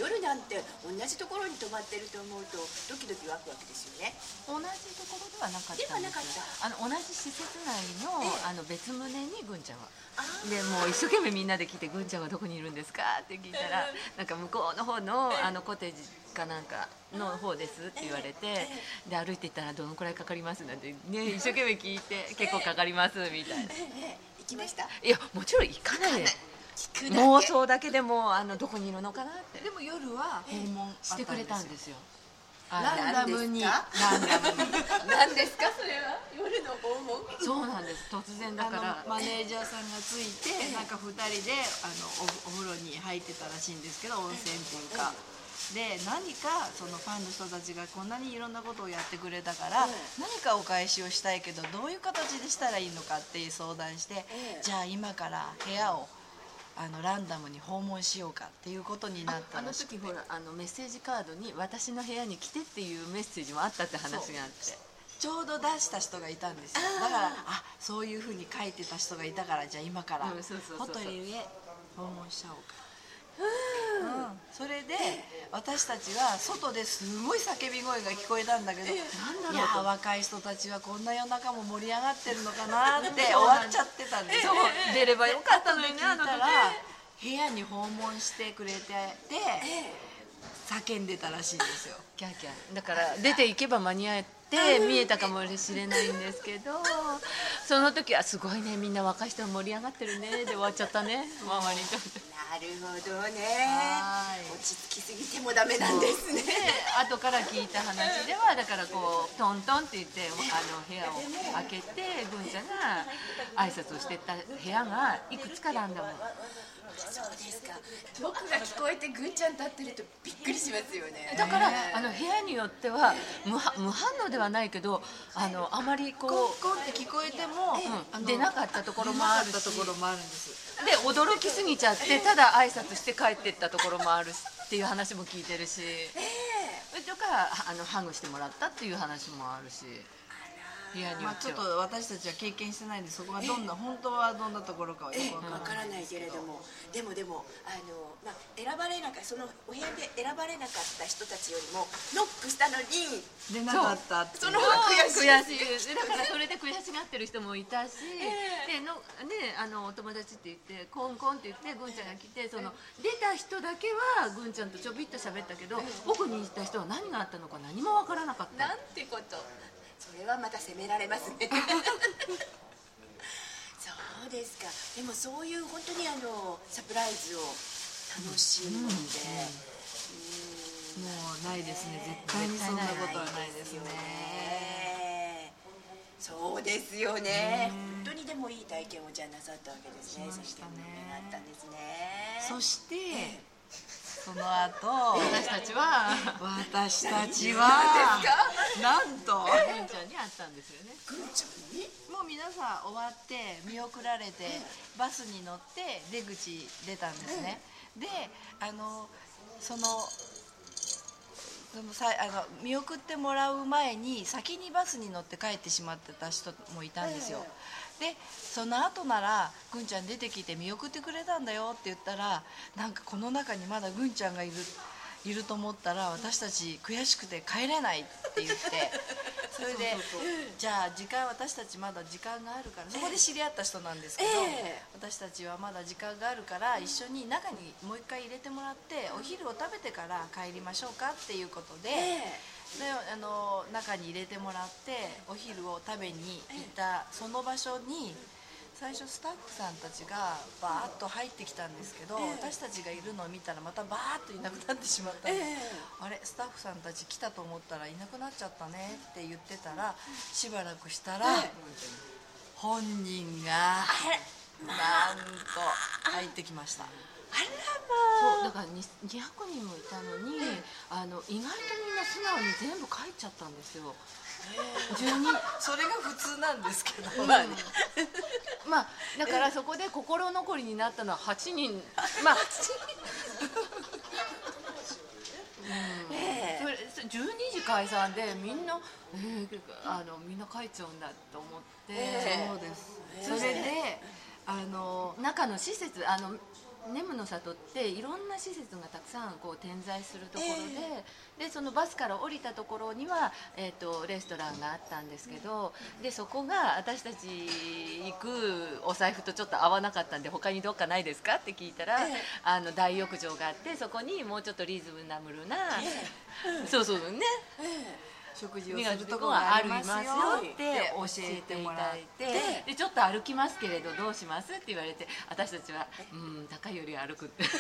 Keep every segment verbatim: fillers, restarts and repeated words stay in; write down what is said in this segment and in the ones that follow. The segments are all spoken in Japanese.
夜なんて同じところに泊まってると思うとドキドキワクワクですよね。 同じところではなかったんですよ。 ではなかった。 あの同じ施設内の、 ええ、 あの別棟にぐんちゃんは。 あーでもう一生懸命みんなで来て「ぐんちゃんはどこにいるんですか?」って聞いたら「なんか向こうの方のあのコテージかなんかの方です」って言われて、で歩いていったら「どのくらいかかります?」なんてね一生懸命聞いて「結構かかります」みたいな。 ええ、行きました。 いやもちろん行かないで聞くだけ。 妄想だけでもあのどこにいるのかなってでも夜は訪問してくれたんですよ。 ランダムにラランダムに何ですかそれは。夜の訪問。 そうなんです。突然だあのからマネージャーさんがついてなんかふたりであのおお風呂に入ってたらしいんですけど、温泉っていうか。で何かそのファンの人たちがこんなにいろんなことをやってくれたから、何かお返しをしたいけどどういう形でしたらいいのかっていう相談して、 ええじゃあ今から部屋をあのランダムに訪問しようかっていうことになったあのらしくて、 時ほらあのメッセージカードに「私の部屋に来て」っていうメッセージもあったって話があって、 ちょうど出した人がいたんですよ。だからあそういうふうに書いてた人がいたから、じゃあ今からうんそうそうそうそうホテルへ訪問しちゃおうか。うん、それで私たちは外ですごい叫び声が聞こえたんだけど、いや若い人たちはこんな夜中も盛り上がってるのかなって終わっちゃってたんですよ。 そう出ればよかったので聞いにねあの時たら部屋に訪問してくれてて叫んでたらしいんですよ。 キャーキャーだから出ていけば間に合って見えたかもしれないんですけど、その時はすごいねみんな若い人は盛り上がってるねで終わっちゃったねママにとって。 なるほどね。 はい落ち着きすぎてもダメなんですね。 で後から聞いた話ではだからこうトントンって言ってあの部屋を開けてぐんちゃんが挨拶をしてた部屋がいくつかランダム。 そうですか。僕が聞こえてぐんちゃん立ってるとびっくりしますよね。 だからあの部屋によっては無反無反応ではないけどあのあまりこコンうコンって聞こえても、あの出なかったところもあるし出なかったところもあるんです。 で驚きすぎちゃってただ挨拶して帰ってったところもあるしっていう話も聞いてるし、とかあのハグしてもらったっていう話もあるし、部屋によまあ、ちょっとっては。 私たちは経験してないんでそこがどんな、本当はどんなところかはよええ、 くわわからないけれども、でもでもあの、まあ、選ばれなかったそのお部屋で選ばれなかった人たちよりもノックしたのに出なかったっていうその方が悔しい悔しいだからそれで悔しがってる人もいたし、での、ね、あのお友達って言ってコンコンって言ってぐんちゃんが来てその出た人だけはぐんちゃんとちょびっと喋ったけど奥にいた人は何があったのか何もわからなかった。 なんてこと。それはまた責められますね。そうですか。でもそういう本当にあのサプライズを楽しんで、 もうないですね、絶対にそんなことはないですね。 そうですよね。本当にでもいい体験をじゃあなさったわけですね。 しましたね。 あったんですね。 そしてその後私たちは私たちはなんとぐんちゃんに会ったんですよね。 ぐんちゃんにもう皆さん終わって見送られてバスに乗って出口出たんですね。であのそのそのさあの見送ってもらう前に先にバスに乗って帰ってしまってた人もいたんですよ。でその後なら「ぐんちゃん出てきて見送ってくれたんだよ」って言ったら、なんかこの中にまだぐんちゃんがいるいると思ったら私たち悔しくて帰れないって言って、それでじゃあ時間私たちまだ時間があるから、そこで知り合った人なんですけど、 ええ私たちはまだ時間があるから一緒に中にもう一回入れてもらってお昼を食べてから帰りましょうかっていうことで。 えであの中に入れてもらってお昼を食べに行ったその場所に最初スタッフさんたちがバーッと入ってきたんですけど、私たちがいるのを見たらまたバーッといなくなってしまったんで、あれスタッフさんたち来たと思ったらいなくなっちゃったねって言ってたら、しばらくしたら本人がなんと入ってきました。 あらそうまあ。 だからにひゃくにんもいたのにあの意外とみんな素直に全部帰っちゃったんですよ。じゅうにそれが普通なんですけど、 まあね。 まあだからそこで心残りになったのははちにん。まあええそれそれじゅうにじ解散でみんな、えー、あのみんな帰っちゃうんだと思って、 ええそうです。 それであの中の施設あのネムの里っていろんな施設がたくさんこう点在するところで、えー、でそのバスから降りたところには、えー、とレストランがあったんですけど、でそこが私たち行くお財布とちょっと合わなかったんで、他にどっかないですかって聞いたら、えー、あの大浴場があって、そこにもうちょっとリーズナブルな、えー、そうそうね、えー食事をするところがありますよって教えていただいて、でちょっと歩きますけれどどうしますって言われて、私たちはうん高いより歩くってで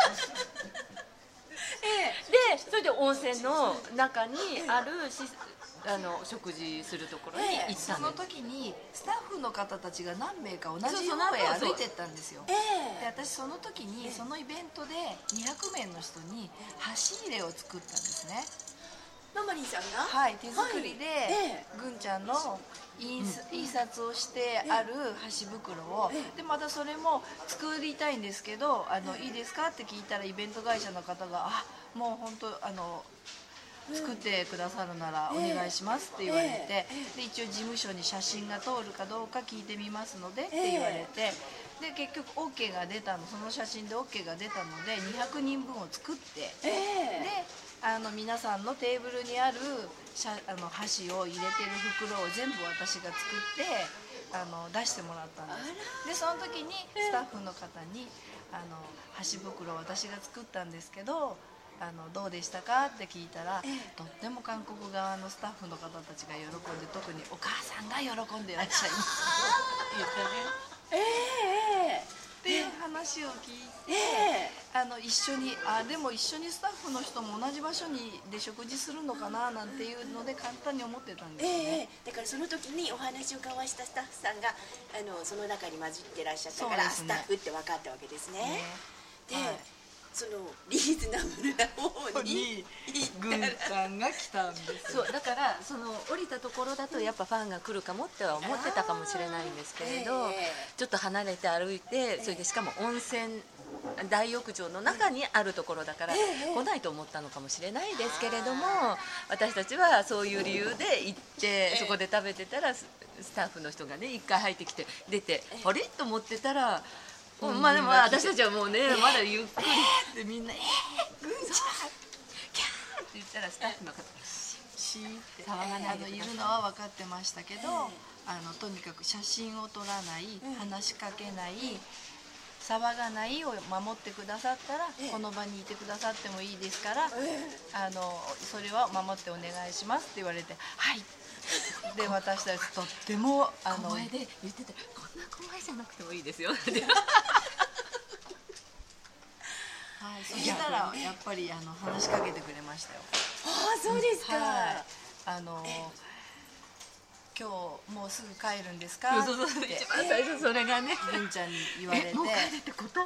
それで温泉の中にあるしあの食事するところに行ったんです。 その時にスタッフの方たちが何名か同じ方へ歩いてったんですよ。で私その時にそのイベントでにひゃくめいの人に箸入れを作ったんですね。 ママリンさんがはい手作りで、はいええ、ぐんちゃんの印刷をしてある箸袋を、ええ、でまたそれも作りたいんですけど、あの、ええ、いいですかって聞いたらイベント会社の方があもう本当あの作ってくださるならお願いしますって言われて、ええ、で一応事務所に写真が通るかどうか聞いてみますのでって言われて、で結局 オーケー が出たの、その写真で オーケー が出たのでにひゃくにんぶんを作って、ええ、であの皆さんのテーブルにあるあの箸を入れてる袋を全部私が作ってあの出してもらったんです。でその時にスタッフの方にあの箸袋を私が作ったんですけど、あのどうでしたかって聞いたら、ええ、とっても韓国側のスタッフの方たちが喜んで、特にお母さんが喜んでいらっしゃいます言ったね。ええっていう話を聞いて、えー、あの一緒にあでも一緒にスタッフの人も同じ場所にで食事するのかななんていうので簡単に思ってたんですよね。 えー、だからその時にお話を交わしたスタッフさんがあのその中に混じってらっしゃったから、ね、スタッフって分かったわけですね。ねで、はい、そのリーズナブルな方にぐんちゃんが来たんですそうだからその降りたところだとやっぱファンが来るかもっては思ってたかもしれないんですけれど、えー、ちょっと離れて歩いて、それでしかも温泉大浴場の中にあるところだから、えー、来ないと思ったのかもしれないですけれども、私たちはそういう理由で行ってそこで食べてたらスタッフの人がね一回入ってきて出て、あれと思ってたら、うん、まあでも私たちはもうね、えー、まだゆっくりってみんな「えー、ぐんちゃんキャー!」って言ったらスタッフの方がシーって騒がないでいるのは分かってましたけど、えー、あのとにかく写真を撮らない、うん、話しかけない、騒がないを守ってくださったら、えー、この場にいてくださってもいいですから、えー、あのそれは守ってお願いしますって言われて「はい」で私たちとってもあの声で言ってて「こんな怖いじゃなくてもいいですよ」ってはい、そしたらやっぱりあの話しかけてくれましたよ。 ああそうですか。はい、 あの今日もうすぐ帰るんですか？ そうそうそう、一番最初それがね、 ぐんちゃんに言われて、 もう帰るってこと？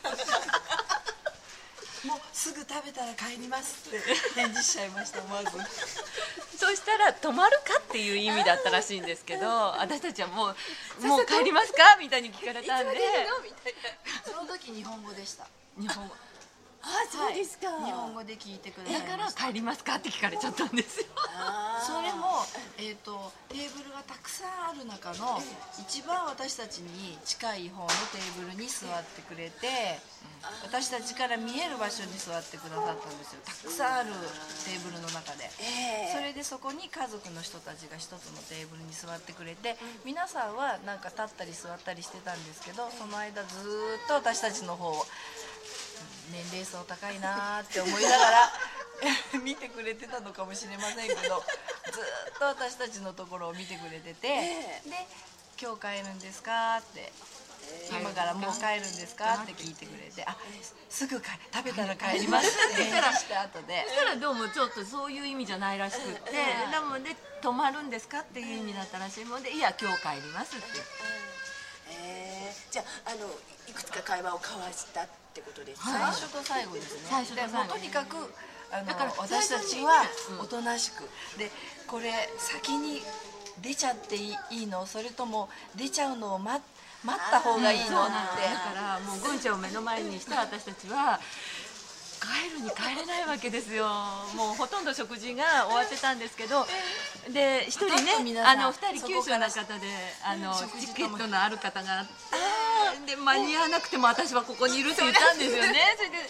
もうすぐ食べたら帰りますって返事しちゃいました、思わず。 そしたら泊まるかっていう意味だったらしいんですけど、私たちはもうもう帰りますかみたいに聞かれたんで、 その時日本語でした。 日本語。 ああそうですか、 はい、日本語で聞いてくれた。 だから帰りますかって聞かれちゃったんですよ。 それも、えーと、テーブルがたくさんある中の一番私たちに近い方のテーブルに座ってくれて、私たちから見える場所に座ってくださったんですよ。たくさんあるテーブルの中で、それでそこに家族の人たちが一つのテーブルに座ってくれて、皆さんはなんか立ったり座ったりしてたんですけど、その間ずーっと私たちの方を年齢層高いなって思いながら見てくれてたのかもしれませんけど、ずっと私たちのところを見てくれてて、で「今日帰るんですか?」って「今からもう帰るんですか?」って聞いてくれて「あすぐ帰食べたら帰ります」って返事した後で、 そしたらどうもちょっとそういう意味じゃないらしくって、なので「泊まるんですか?」っていう意味だったらしいもんで「いや今日帰ります」って。 えー、じゃあ、あのいくつか会話を交わしたってことですか？ 最初と最後ですね。 最初と最後。 でもとにかくあの私たちはおとなしく、うん、でこれ先に出ちゃっていいの、それとも出ちゃうのを待待った方がいいのって。だからもうぐんちゃんを目の前にした私たちは帰るに帰れないわけですよ。もうほとんど食事が終わってたんですけど、で一人ね、あの二人九州の方であのチケットのある方があって、 で間に合わなくても私はここにいるって言ったんですよね。それで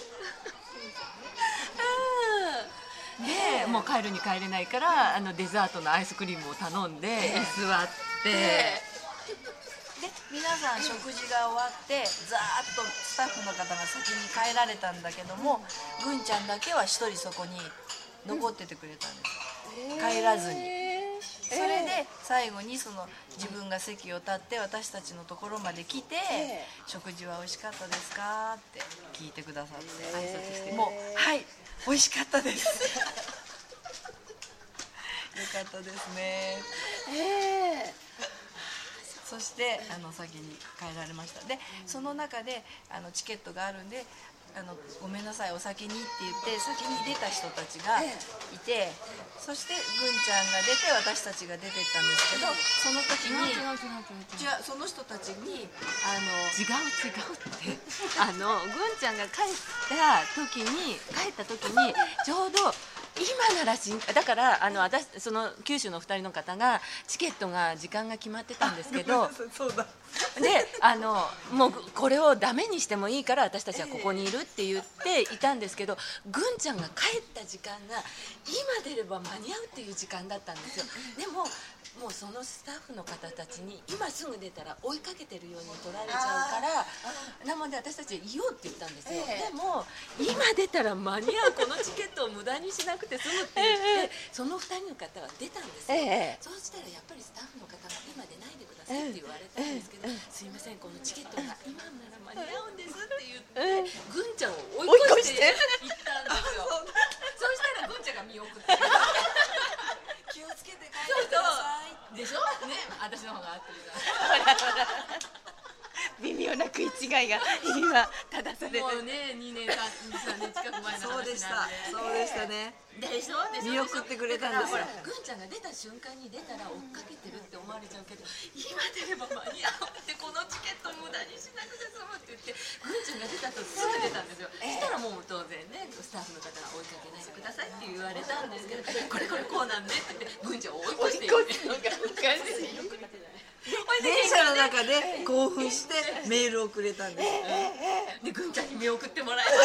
でもう帰るに帰れないからあのデザートのアイスクリームを頼んで座って、 で皆さん食事が終わってざーっとスタッフの方が先に帰られたんだけども、ぐんちゃんだけは一人そこに残っててくれたんです、帰らずに。それで最後にその自分が席を立って私たちのところまで来て「食事は美味しかったですか?」って聞いてくださって挨拶して「もうはい美味しかったです」よかったですね。そしてあの先に帰られました。でその中であのチケットがあるんであのごめんなさいお先にって言って先に出た人たちがいて、そしてぐんちゃんが出て私たちが出てったんですけど、その時にじゃあその人たちにあの違う違うってあのぐんちゃんが帰った時に帰った時にちょうど今なら新だからあの私その九州のふたりの方がチケットが時間が決まってたんですけどそうだであのもうこれをダメにしてもいいから私たちはここにいるって言っていたんですけど、ぐんちゃんが帰った時間が今出れば間に合うっていう時間だったんですよ。でももうそのスタッフの方たちに今すぐ出たら追いかけてるように取られちゃうからなので私たちはいようって言ったんですよ、ええ、でも今出たら間に合うこのチケットを無駄にしなくて済むって言って、ええ、そのふたりの方は出たんですよ、ええ、そうしたらやっぱりスタッフの方が今出ないでくださいって言われたんですけど、ええ、すいませんこのチケットが今なら間に合うんですって言って、ええ、ぐんちゃんを追い越して行ったんですよそうしたらぐんちゃんが見送って気をつけて帰ってくださいでしょね、私の方が合ってるから微妙な食い違いが今正されてもうねにねんさんねん近く前の話なんでそうでしたねでしょでしょ見送ってくれたんですよ。 ぐんちゃんが出た瞬間に出たら追っかけてるって思われちゃうけど今出れば間に合うってこのチケット無駄にしなくて済むって言ってぐんちゃんが出たとすぐ出たんですよ、そしたらもう当然ねスタッフの方が追いかけないでくださいって言われたんですけどこれこれこうなんねって言ってぐんちゃんを追い越していってのがおかしい電車の中で興奮してメールをくれたんです、 でぐんちゃんに見送ってもらいま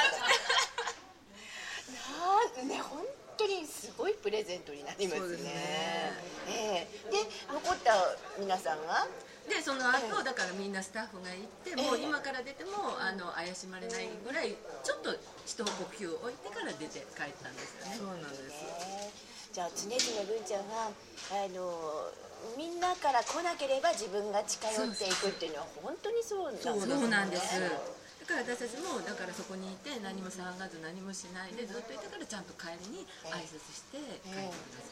したなんね本当にすごいプレゼントになりますね。そうですね、えー、で残った皆さんがでその後だからみんなスタッフが行ってもう今から出てもあの怪しまれないぐらいちょっと一呼吸置いてから出て帰ったんですよね。 そうなんです、 えー、じゃあ常々ぐんちゃんがあのみんなから来なければ自分が近寄っていくっていうのは本当にそうなんですね。 そうなんです。だから私たちもだからそこにいて何も騒がず何もしないでずっといたからちゃんと帰りに挨拶して帰ります、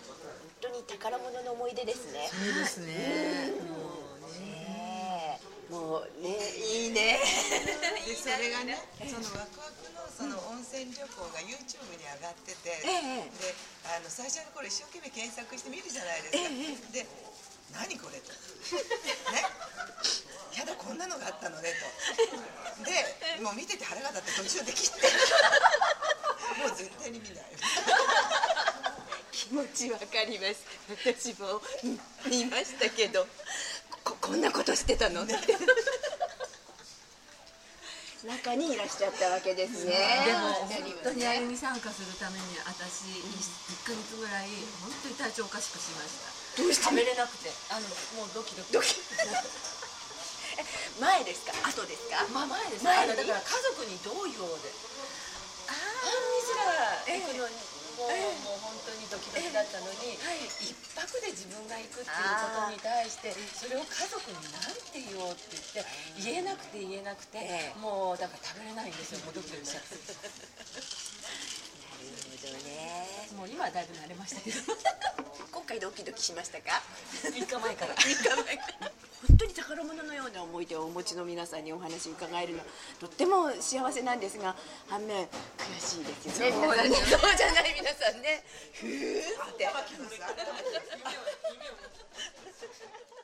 えー、本当に宝物の思い出ですね。 そうですね、 もうねもうねいいねでそれがねそのワクワクのその温泉旅行が YouTube に上がってて、 ええ、 であの最初の頃一生懸命検索して見るじゃないですか、ええ、で何これとねやだこんなのがあったのねとでもう見てて腹が立って途中で切ってもう絶対に見ない気持ちわかります。私も見ましたけど こ, こんなことしてたのって中にいらっしゃったわけですね。 でも本当にあれに参加するために私いっかげつぐらい本当に体調おかしくしました。 どうして食べれなくてあのもうドキドキドキ前ですか後ですか。 まあ前です。 前あのだから家族に同様でああええ行くのにもう、ええ、もう本当にドキドキだったのに、ええはい、一泊で自分が行くっていうことに対してそれを家族に何て言おうって言って言えなくて言えなくて、ええ、もうだから食べれないんですよ。もうドキドキしちゃってなるほどね。 もう今はだいぶ慣れましたけど今回ドキドキしましたか。 みっかまえからみっかまえから本当に宝物のような思い出をお持ちの皆さんにお話を伺えるのとっても幸せなんですが反面悔しいですよね。皆さんねそうじゃない皆さんねふーって